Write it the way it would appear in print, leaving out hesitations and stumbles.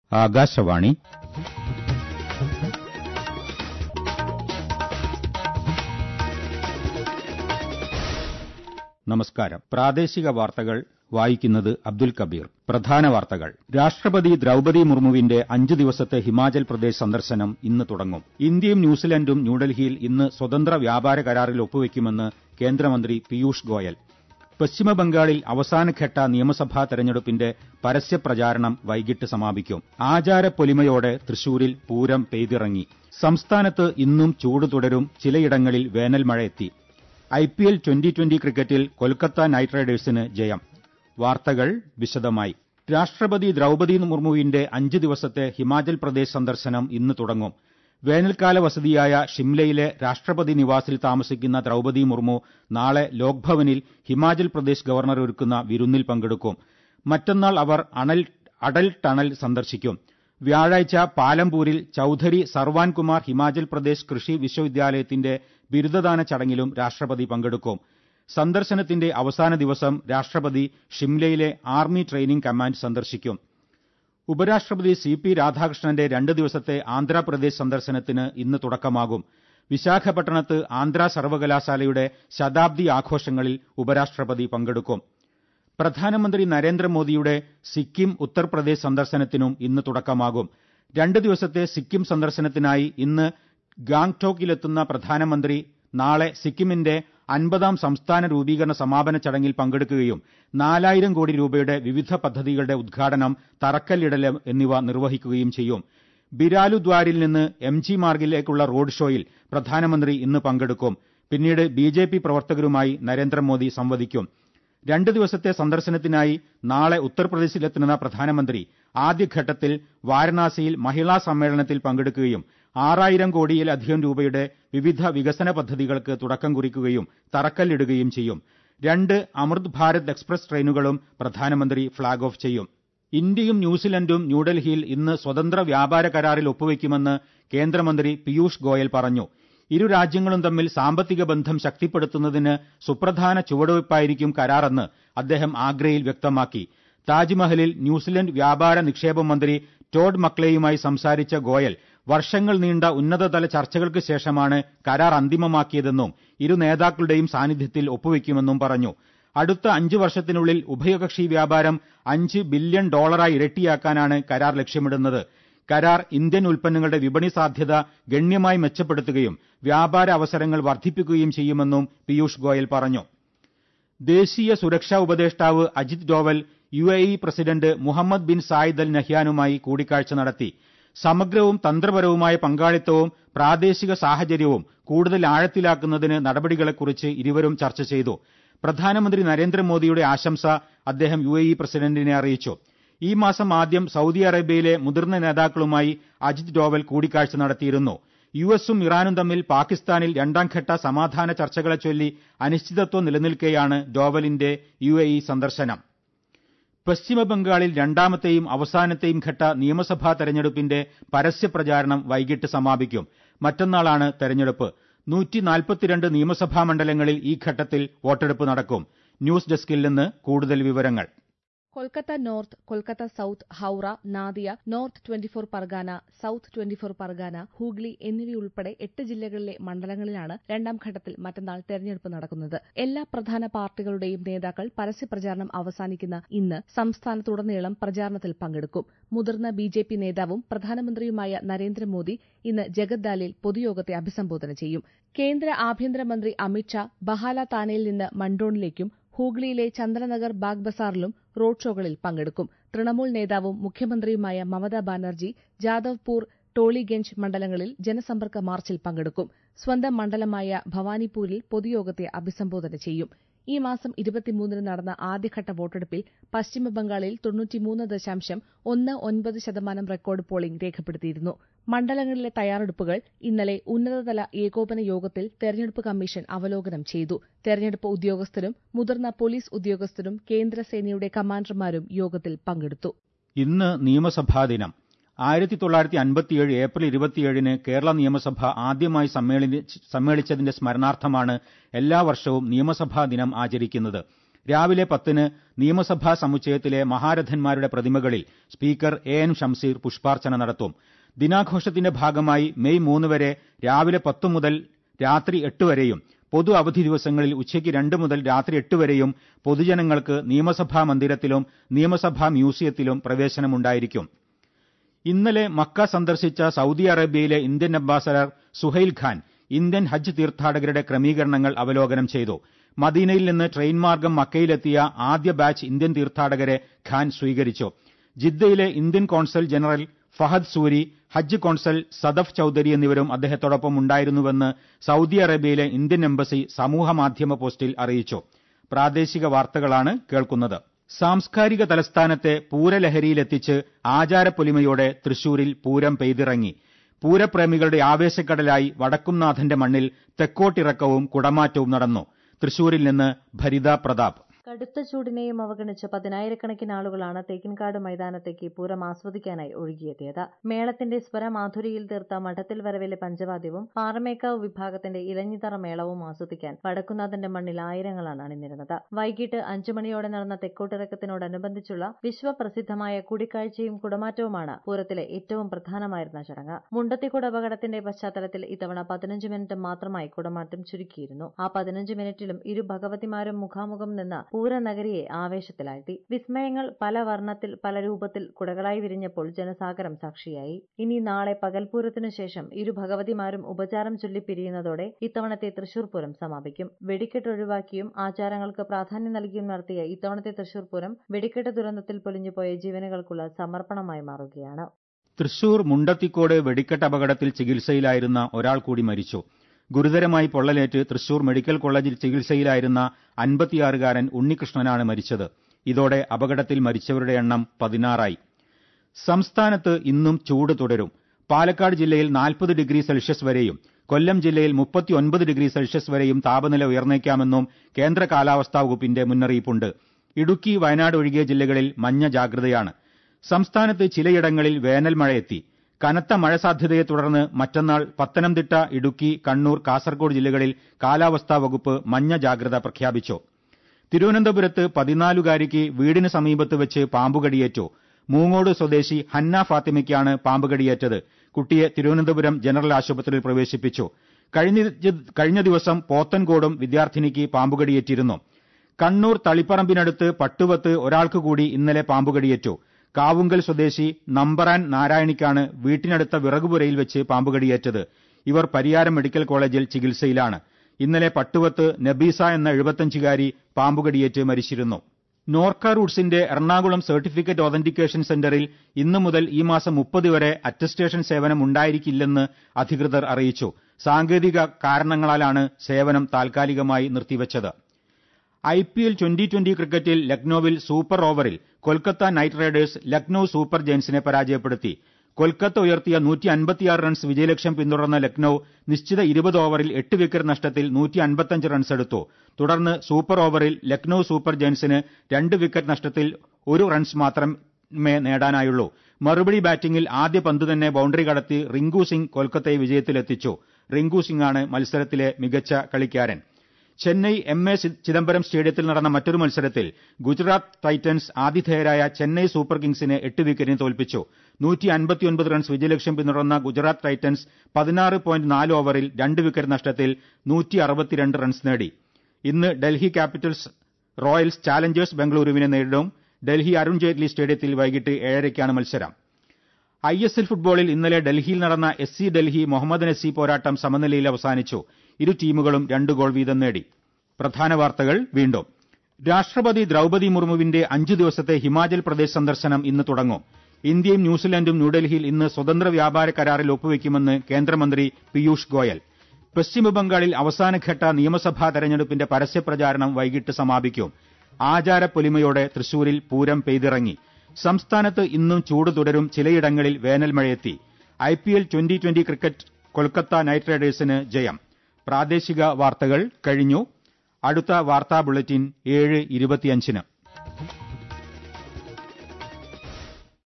ആകാശവാണി. നമസ്കാരം. പ്രാദേശിക വാർത്തകൾ വായിക്കുന്നത് അബ്ദുൽ കബീർ. പ്രധാന വാർത്തകൾ. രാഷ്ട്രപതി ദ്രൌപദി മുർമുവിന്റെ 5 ദിവസത്തെ ഹിമാചൽ പ്രദേശ് സന്ദർശനം ഇന്ന് തുടങ്ങും. ഇന്ത്യയും ന്യൂസിലൻഡും ന്യൂഡൽഹിയിൽ ഇന്ന് സ്വതന്ത്ര വ്യാപാര കരാറിൽ ഒപ്പുവെക്കുമെന്ന് കേന്ദ്രമന്ത്രി പീയൂഷ് ഗോയൽ. പശ്ചിമബംഗാളിൽ അവസാനഘട്ട നിയമസഭാ തെരഞ്ഞെടുപ്പിന്റെ പരസ്യപ്രചാരണം വൈകിട്ട് സമാപിക്കും. ആചാരപ്പൊലിമയോടെ തൃശൂരിൽ പൂരം പെയ്തിറങ്ങി. സംസ്ഥാനത്ത് ഇന്നും ചൂട് തുടരും. ചിലയിടങ്ങളിൽ വേനൽ മഴ എത്തി. IPL 2020 ക്രിക്കറ്റിൽ കൊൽക്കത്ത നൈറ്റ് റൈഡേഴ്സിന് ജയം. വാർത്തകൾ വിശദമായി. രാഷ്ട്രപതി ദ്രൌപദി മുർമുവിന്റെ 5 ദിവസത്തെ ഹിമാചൽ പ്രദേശ് സന്ദർശനം ഇന്ന് തുടങ്ങും. വേനൽക്കാല വസതിയായ ഷിംലയിലെ രാഷ്ട്രപതി നിവാസിൽ താമസിക്കുന്ന ദ്രൌപദി മുർമു നാളെ ലോക്ഭവനിൽ ഹിമാചൽ പ്രദേശ് ഗവർണർ ഒരുക്കുന്ന വിരുന്നിൽ പങ്കെടുക്കും. മറ്റന്നാൾ അവർ അടൽ ടണൽ സന്ദർശിക്കും. വ്യാഴാഴ്ച പാലംപൂരിൽ ചൌധരി സർവാൻ കുമാർ ഹിമാചൽ പ്രദേശ് കൃഷി വിശ്വവിദ്യാലയത്തിന്റെ ബിരുദദാന ചടങ്ങിലും രാഷ്ട്രപതി പങ്കെടുക്കും. സന്ദർശനത്തിന്റെ അവസാന ദിവസം രാഷ്ട്രപതി ഷിംലയിലെ ആർമി ട്രെയിനിംഗ് കമാൻഡ് സന്ദർശിക്കും. ഉപരാഷ്ട്രപതി CP രാധാകൃഷ്ണന്റെ 2 ദിവസത്തെ ആന്ധ്രാപ്രദേശ് സന്ദർശനത്തിന് ഇന്ന് തുടക്കമാകും. വിശാഖപട്ടണത്ത് ആന്ധ്ര സർവകലാശാലയുടെ ശതാബ്ദി ആഘോഷങ്ങളിൽ ഉപരാഷ്ട്രപതി പങ്കെടുക്കും. പ്രധാനമന്ത്രി നരേന്ദ്രമോദിയുടെ സിക്കിം ഉത്തർപ്രദേശ് സന്ദർശനത്തിനും ഇന്ന് തുടക്കമാകും. 2 ദിവസത്തെ സിക്കിം സന്ദർശനത്തിനായി ഇന്ന് ഗാംഗ്ടോക്കിലെത്തുന്ന പ്രധാനമന്ത്രി നാളെ സിക്കിമിന്റെ 50ാം സംസ്ഥാന രൂപീകരണ സമാപന ചടങ്ങിൽ പങ്കെടുക്കുകയും 4000 കോടി രൂപയുടെ വിവിധ പദ്ധതികളുടെ ഉദ്ഘാടനം, തറക്കല്ലിടൽ എന്നിവ നിർവഹിക്കുകയും ചെയ്യും. ബിരാലുദ്വാരിൽ നിന്ന് MG മാർഗിലേക്കുള്ള റോഡ് ഷോയിൽ പ്രധാനമന്ത്രി ഇന്ന് പങ്കെടുക്കും. പിന്നീട് BJP പ്രവർത്തകരുമായി നരേന്ദ്രമോദി സംവദിക്കും. 2 ദിവസത്തെ സന്ദർശനത്തിനായി നാളെ ഉത്തർപ്രദേശിലെത്തുന്ന പ്രധാനമന്ത്രി ആദ്യഘട്ടത്തിൽ വാരണാസിയിൽ മഹിളാ സമ്മേളനത്തിൽ പങ്കെടുക്കുകയും 6000 കോടിയിലധികം രൂപയുടെ വിവിധ വികസന പദ്ധതികൾക്ക് തുടക്കം കുറിക്കുകയും തറക്കല്ലിടുകയും ചെയ്യും. 2 അമൃത് ഭാരത് എക്സ്പ്രസ് ട്രെയിനുകളും പ്രധാനമന്ത്രി ഫ്ളാഗ് ഓഫ് ചെയ്യും. ഇന്ത്യയും ന്യൂസിലൻഡും ന്യൂഡൽഹിയിൽ ഇന്ന് സ്വതന്ത്ര വ്യാപാര കരാറിൽ ഒപ്പുവെക്കുമെന്ന് കേന്ദ്രമന്ത്രി പീയൂഷ് ഗോയൽ പറഞ്ഞു. ഇരു രാജ്യങ്ങളും തമ്മിൽ സാമ്പത്തിക ബന്ധം ശക്തിപ്പെടുത്തുന്നതിന് സുപ്രധാന ചുവടുവയ്പായിരിക്കും കരാറെന്ന് അദ്ദേഹം ആഗ്രയിൽ വ്യക്തമാക്കി. താജ്മഹലിൽ ന്യൂസിലൻഡ് വ്യാപാര നിക്ഷേപ മന്ത്രി ടോഡ് മക്ലേയുമായി സംസാരിച്ച ഗോയൽ വർഷങ്ങൾ നീണ്ട ഉന്നതതല ചർച്ചകൾക്ക് ശേഷമാണ് കരാർ അന്തിമമാക്കിയതെന്നും ഇരു നേതാക്കളുടെയും സാന്നിധ്യത്തിൽ ഒപ്പുവെക്കുമെന്നും പറഞ്ഞു. അടുത്ത 5 വർഷത്തിനുള്ളിൽ ഉഭയകക്ഷി വ്യാപാരം $5 ബില്യൺ ഇരട്ടിയാക്കാനാണ് കരാർ ലക്ഷ്യമിടുന്നത്. കരാർ ഇന്ത്യൻ ഉൽപ്പന്നങ്ങളുടെ വിപണി സാധ്യത ഗണ്യമായി മെച്ചപ്പെടുത്തുകയും വ്യാപാര അവസരങ്ങൾ വർദ്ധിപ്പിക്കുകയും ചെയ്യുമെന്നും പീയൂഷ് ഗോയൽ പറഞ്ഞു. ദേശീയ സുരക്ഷാ ഉപദേഷ്ടാവ് Ajit Doval UAE president Mohammed bin Zayed al നഹ്യാനുമായി കൂടിക്കാഴ്ച നടത്തി. സമഗ്രവും തന്ത്രപരവുമായ പങ്കാളിത്തവും പ്രാദേശിക സാഹചര്യവും കൂടുതൽ ആഴത്തിലാക്കുന്നതിന് നടപടികളെക്കുറിച്ച് ഇരുവരും ചർച്ച ചെയ്തു. പ്രധാനമന്ത്രി നരേന്ദ്രമോദിയുടെ ആശംസ അദ്ദേഹം UAE പ്രസിഡന്റിനെ അറിയിച്ചു. ഈ മാസം ആദ്യം സൌദി അറേബ്യയിലെ മുതിർന്ന നേതാക്കളുമായി അജിത് ഡോവൽ കൂടിക്കാഴ്ച നടത്തിയിരുന്നു. US-ഉം ഇറാനും തമ്മിൽ പാകിസ്ഥാനിൽ 2ാം ഘട്ട സമാധാന ചർച്ചകളെ ചൊല്ലി അനിശ്ചിതത്വം നിലനിൽക്കെയാണ് ഡോവലിന്റെ UAE സന്ദർശനം. പശ്ചിമബംഗാളിൽ 2ാമത്തെയും അവസാനത്തെയും ഘട്ട നിയമസഭാ തെരഞ്ഞെടുപ്പിന്റെ പരസ്യപ്രചാരണം വൈകിട്ട് സമാപിക്കും. മറ്റന്നാളാണ് തെരഞ്ഞെടുപ്പ്. 142 നിയമസഭാ മണ്ഡലങ്ങളിൽ ഈ ഘട്ടത്തിൽ വോട്ടെടുപ്പ് നടക്കും. ന്യൂസ് ഡെസ്കിൽ നിന്ന് കൂടുതൽ വിവരങ്ങൾ. Kolkata north, Kolkata south, Howrah, Nadia, north 24 Pargana, south 24 Pargana, Hooghly എന്നിവയുൾപ്പെടെ 8 ജില്ലകളിലെ മണ്ഡലങ്ങളിലാണ് 2ാം ഘട്ടത്തിൽ മറ്റന്നാൾ തെരഞ്ഞെടുപ്പ് നടക്കുന്നത്. എല്ലാ പ്രധാന പാർട്ടികളുടെയും നേതാക്കൾ പരസ്യപ്രചാരണം അവസാനിക്കുന്ന ഇന്ന് സംസ്ഥാനത്തുടനീളം പ്രചാരണത്തിൽ പങ്കെടുക്കും. മുതിർന്ന BJP നേതാവും പ്രധാനമന്ത്രിയുമായ നരേന്ദ്രമോദി ഇന്ന് ജഗദ്ദാലിൽ പൊതുയോഗത്തെ അഭിസംബോധന ചെയ്യും. കേന്ദ്ര ആഭ്യന്തരമന്ത്രി അമിത്ഷാ ബഹാല താനെയിൽ നിന്ന് മണ്ടോണിലേക്കും ഹൂഗ്ലിയിലെ ചന്ദനനഗർ ബാഗ് ബസാറിലും റോഡ് ഷോകളിൽ പങ്കെടുക്കും. തൃണമൂൽ നേതാവും മുഖ്യമന്ത്രിയുമായ മമതാ ബാനർജി ജാദവ്പൂർ, ടോളിഗഞ്ച് മണ്ഡലങ്ങളിൽ ജനസമ്പർക്ക മാർച്ചിൽ പങ്കെടുക്കും. സ്വന്തം മണ്ഡലമായ ഭവാനിപൂരിൽ പൊതുയോഗത്തെ അഭിസംബോധന ചെയ്യും. ഈ മാസം 23-ന് നടന്ന ആദ്യഘട്ട വോട്ടെടുപ്പിൽ പശ്ചിമബംഗാളിൽ 93.19% റെക്കോർഡ് പോളിംഗ് രേഖപ്പെടുത്തിയിരുന്നു. മണ്ഡലങ്ങളിലെ തയ്യാറെടുപ്പുകൾ ഇന്നലെ ഉന്നതതല ഏകോപന യോഗത്തിൽ തെരഞ്ഞെടുപ്പ് കമ്മീഷൻ അവലോകനം ചെയ്തു. തെരഞ്ഞെടുപ്പ് ഉദ്യോഗസ്ഥരും മുതിർന്ന പോലീസ് ഉദ്യോഗസ്ഥരും കേന്ദ്രസേനയുടെ കമാൻഡർമാരും യോഗത്തിൽ പങ്കെടുത്തു. ഇന്ന് നിയമസഭാ ദിനം. 1957 ഏപ്രിൽ 27-ന് കേരള നിയമസഭ ആദ്യമായി സമ്മേളിച്ചതിന്റെ സ്മരണാർത്ഥമാണ് എല്ലാ വർഷവും നിയമസഭാ ദിനം ആചരിക്കുന്നത്. രാവിലെ 10-ന് നിയമസഭാ സമുച്ചയത്തിലെ മഹാരഥന്മാരുടെ പ്രതിമകളിൽ സ്പീക്കർ എൻ ഷംസീർ പുഷ്പാർച്ചന നടത്തും. ദിനാഘോഷത്തിന്റെ ഭാഗമായി മെയ് 3 വരെ രാവിലെ 10 മുതൽ രാത്രി 8 വരെയും പൊതു അവധി ദിവസങ്ങളിൽ ഉച്ചയ്ക്ക് 2 മുതൽ രാത്രി 8 വരെയും പൊതുജനങ്ങൾക്ക് നിയമസഭാ മന്ദിരത്തിലും നിയമസഭാ മ്യൂസിയത്തിലും പ്രവേശനമുണ്ടായിരിക്കും. ഇന്നലെ മക്ക സന്ദർശിച്ച സൗദി അറേബ്യയിലെ Indian ambassador Suhail Khan Indian Hajj തീർത്ഥാടകരുടെ ക്രമീകരണങ്ങൾ അവലോകനം ചെയ്തു. മദീനയിൽ നിന്ന് ട്രെയിൻ മാർഗം മക്കയിലെത്തിയ ആദ്യ ബാച്ച് ഇന്ത്യൻ തീർത്ഥാടകരെ ഖാൻ സ്വീകരിച്ചു. ജിദ്ദയിലെ Indian consul general Fahad Suri, Hajj consul Sadaf Chaudhary എന്നിവരും അദ്ദേഹത്തോടൊപ്പം ഉണ്ടായിരുന്നുവെന്ന് സൗദി അറേബ്യയിലെ ഇന്ത്യൻ എംബസി സമൂഹമാധ്യമ പോസ്റ്റിൽ അറിയിച്ചു. പ്രാദേശിക വാർത്തകളാണ് കേൾക്കുന്നത്. സാംസ്കാരിക തലസ്ഥാനത്തെ പൂരലഹരിയിലെത്തിച്ച് ആചാരപ്പൊലിമയോടെ തൃശൂരിൽ പൂരം പെയ്തിറങ്ങി. പൂരപ്രേമികളുടെ ആവേശക്കടലായി വടക്കുംനാഥന്റെ മണ്ണിൽ തെക്കോട്ടിറക്കവും കുടമാറ്റവും നടന്നു. തൃശൂരിൽ നിന്ന് ഭരിത പ്രതാപ്. കടുത്ത ചൂടിനെയും അവഗണിച്ച് 10,000-കണക്കിന് ആളുകളാണ് തേക്കിൻകാട് മൈതാനത്തേക്ക് പൂരം ആസ്വദിക്കാനായി ഒഴുകിയെത്തിയത്. മേളത്തിന്റെ സ്വരമാധുരിയിൽ തീർത്ത മഠത്തിൽ വരവിലെ പഞ്ചവാദ്യവും പാറമേക്കാവ് വിഭാഗത്തിന്റെ ഇലഞ്ഞിത്തറ മേളവും ആസ്വദിക്കാൻ വടക്കുന്നാഥന്റെ മണ്ണിൽ ആയിരങ്ങളാണ് അണിനിരുന്നത്. വൈകിട്ട് 5 മണിയോടെ നടന്ന തെക്കോട്ടിറക്കത്തിനോടനുബന്ധിച്ചുള്ള വിശ്വപ്രസിദ്ധമായ കൂടിക്കാഴ്ചയും കുടമാറ്റവുമാണ് പൂരത്തിലെ ഏറ്റവും പ്രധാനമായിരുന്ന ചടങ്ങ്. മുണ്ടത്തിക്കുട അപകടത്തിന്റെ പശ്ചാത്തലത്തിൽ ഇത്തവണ 15 മിനിറ്റ് മാത്രമായി കുടമാറ്റം ചുരുക്കിയിരുന്നു. ആ 15 മിനിറ്റിലും ഇരു ഭഗവതിമാരും മുഖാമുഖം നിന്ന് പൂരനഗരിയെ ആവേശത്തിലാഴ്ത്തി. വിസ്മയങ്ങൾ പല വർണ്ണത്തിൽ പല രൂപത്തിൽ കുടകളായി വിരിഞ്ഞപ്പോൾ ജനസാഗരം സാക്ഷിയായി. ഇനി നാളെ പകൽപൂരത്തിനു ശേഷം ഇരു ഭഗവതിമാരും ഉപചാരം ചൊല്ലിപ്പിരിയുന്നതോടെ ഇത്തവണത്തെ തൃശൂർ പൂരം സമാപിക്കും. വെടിക്കെട്ട് ഒഴിവാക്കിയും ആചാരങ്ങൾക്ക് പ്രാധാന്യം നൽകിയും നടത്തിയ ഇത്തവണത്തെ തൃശൂർ പൂരം വെടിക്കെട്ട് ദുരന്തത്തിൽ പൊലിഞ്ഞുപോയ ജീവനുകൾക്കുള്ള സമർപ്പണമായി മാറുകയാണ്. തൃശൂർ മുണ്ടത്തിക്കോട് വെടിക്കെട്ട് അപകടത്തിൽ ചികിത്സയിലായിരുന്ന ഒരാൾ കൂടി മരിച്ചു. ഗുരുതരമായി പൊള്ളലേറ്റ് തൃശൂർ മെഡിക്കൽ കോളേജിൽ ചികിത്സയിലായിരുന്ന 56-കാരൻ ഉണ്ണികൃഷ്ണനാണ് മരിച്ചത്. ഇതോടെ അപകടത്തിൽ മരിച്ചവരുടെ എണ്ണം 16ആയി. സംസ്ഥാനത്ത് ഇന്നും ചൂട് തുടരും. പാലക്കാട് ജില്ലയിൽ 40 ഡിഗ്രി സെൽഷ്യസ് വരെയും കൊല്ലം ജില്ലയിൽ 39 ഡിഗ്രി സെൽഷ്യസ് വരെയും താപനില ഉയർന്നേക്കാമെന്നും കേന്ദ്ര കാലാവസ്ഥാ വകുപ്പിന്റെ മുന്നറിയിപ്പുണ്ട്. ഇടുക്കി, വയനാട് ഒഴികെ ജില്ലകളിൽ മഞ്ഞ ജാഗ്രതയാണ്. സംസ്ഥാനത്ത് ചിലയിടങ്ങളിൽ വേനൽ മഴയെത്തി. കനത്ത മഴ സാധ്യതയെ തുടർന്ന് മറ്റന്നാൾ പത്തനംതിട്ട, ഇടുക്കി, കണ്ണൂർ, കാസർഗോഡ് ജില്ലകളിൽ കാലാവസ്ഥാ വകുപ്പ് മഞ്ഞ ജാഗ്രത പ്രഖ്യാപിച്ചു. തിരുവനന്തപുരത്ത് 14-കാരിക്ക് വീടിന് സമീപത്ത് വെച്ച് പാമ്പുകടിയേറ്റു. മൂങ്ങോട് സ്വദേശി ഹന്ന ഫാത്തിമയ്ക്കാണ് പാമ്പുകടിയേറ്റത്. കുട്ടിയെ തിരുവനന്തപുരം ജനറൽ ആശുപത്രിയിൽ പ്രവേശിപ്പിച്ചു. കഴിഞ്ഞ ദിവസം പോത്തൻകോടും വിദ്യാർത്ഥിനിക്ക് പാമ്പുകടിയേറ്റിരുന്നു. കണ്ണൂർ തളിപ്പറമ്പിനടുത്ത് പട്ടുവത്ത് ഒരാൾക്ക് കൂടി ഇന്നലെ പാമ്പുകടിയേറ്റു. കാവുങ്കൽ സ്വദേശി നമ്പറാൻ നാരായണിക്കാണ് വീട്ടിനടുത്ത വിറകുപുരയിൽ വെച്ച് പാമ്പുകടിയേറ്റത്. ഇവർ പരിയാരം മെഡിക്കൽ കോളേജിൽ ചികിത്സയിലാണ്. ഇന്നലെ പട്ടുവത്ത് നബീസ എന്ന 75-കാരി പാമ്പുകടിയേറ്റ് മരിച്ചിരുന്നു. നോർക്ക റൂട്ട്സിന്റെ എറണാകുളം സർട്ടിഫിക്കറ്റ് ഓതന്റിക്കേഷൻ സെന്ററിൽ ഇന്നു മുതൽ ഈ മാസം 30 വരെ അറ്റസ്റ്റേഷൻ സേവനം ഉണ്ടായിരിക്കില്ലെന്ന് അധികൃതർ അറിയിച്ചു. സാങ്കേതിക കാരണങ്ങളാലാണ് സേവനം താൽക്കാലികമായി നിർത്തിവച്ചത്. IPL 2020 ക്രിക്കറ്റിൽ ലക്നൌവിൽ സൂപ്പർ ഓവറിൽ Kolkata Knight Riders Lucknow Super ജയൻസിനെ പരാജയപ്പെടുത്തി. കൊൽക്കത്ത ഉയർത്തിയ 156 റൺസ് വിജയലക്ഷ്യം പിന്തുടർന്ന ലക്നൌ നിശ്ചിത 20 ഓവറിൽ 8 വിക്കറ്റ് നഷ്ടത്തിൽ 155 റൺസ് എടുത്തു. തുടർന്ന് സൂപ്പർ ഓവറിൽ ലക്നൌ സൂപ്പർ ജയൻസിന് 2 വിക്കറ്റ് നഷ്ടത്തിൽ 1 റൺസ് മാത്രമേ നേടാനായുള്ളൂ. മറുപടി ബാറ്റിംഗിൽ ആദ്യ പന്ത് തന്നെ ബൌണ്ടറി കടത്തി റിങ്കു സിംഗ് കൊൽക്കത്തയെ വിജയത്തിലെത്തിച്ചു. റിങ്കു സിംഗാണ് മത്സരത്തിലെ മികച്ച കളിക്കാരൻ. ചെന്നൈ MA ചിദംബരം സ്റ്റേഡിയത്തിൽ നടന്ന മറ്റൊരു മത്സരത്തിൽ ഗുജറാത്ത് ടൈറ്റൻസ് ആതിഥേയരായ ചെന്നൈ സൂപ്പർ കിങ്സിനെ 8 വിക്കറ്റിന് തോൽപ്പിച്ചു. 159 റൺസ് വിജയലക്ഷ്യം പിന്തുടർന്ന ഗുജറാത്ത് ടൈറ്റൻസ് 16.4 ഓവറിൽ 2 വിക്കറ്റ് നഷ്ടത്തിൽ 162 റൺസ് നേടി. ഇന്ന് ഡൽഹി ക്യാപിറ്റൽസ് റോയൽസ് ചാലഞ്ചേഴ്സ് ബംഗളൂരുവിനെ നേരിടും. ഡൽഹി അരുൺ ജെയ്റ്റ്ലി സ്റ്റേഡിയത്തിൽ വൈകിട്ട് 7:30 മത്സരം. ISL ഫുട്ബോളിൽ ഇന്നലെ ഡൽഹിയിൽ നടന്ന SC ഡൽഹി മുഹമ്മദൻ SC പോരാട്ടം സമനിലയിൽ അവസാനിച്ചു. ഇരു ടീമുകളും 2 ഗോൾ വീതം നേടി. പ്രധാന വാർത്തകൾ വീണ്ടും. രാഷ്ട്രപതി ദ്രൌപദി മുർമുവിന്റെ 5 ദിവസത്തെ ഹിമാചൽ പ്രദേശ് സന്ദർശനം ഇന്ന് തുടങ്ങും. ഇന്ത്യയും ന്യൂസിലൻഡും ന്യൂഡൽഹിയിൽ ഇന്ന് സ്വതന്ത്ര വ്യാപാര കരാറിൽ ഒപ്പുവെക്കുമെന്ന് കേന്ദ്രമന്ത്രി പീയൂഷ് ഗോയൽ. പശ്ചിമബംഗാളിൽ അവസാനഘട്ട നിയമസഭാ തെരഞ്ഞെടുപ്പിന്റെ പരസ്യപ്രചാരണം വൈകിട്ട് സമാപിക്കും. ആചാരപ്പൊലിമയോടെ തൃശൂരിൽ പൂരം പെയ്തിറങ്ങി. സംസ്ഥാനത്ത് ഇന്നും ചൂട് തുടരും. ചിലയിടങ്ങളിൽ വേനൽ മഴയെത്തി. IPL 2020 ക്രിക്കറ്റ് കൊൽക്കത്ത നൈറ്റ് റൈഡേഴ്സിന് ജയം. പ്രാദേശിക വാർത്തകൾ കഴിഞ്ഞു. അടുത്ത വാർത്താ ബുള്ളറ്റിൻ 7:25-ന്.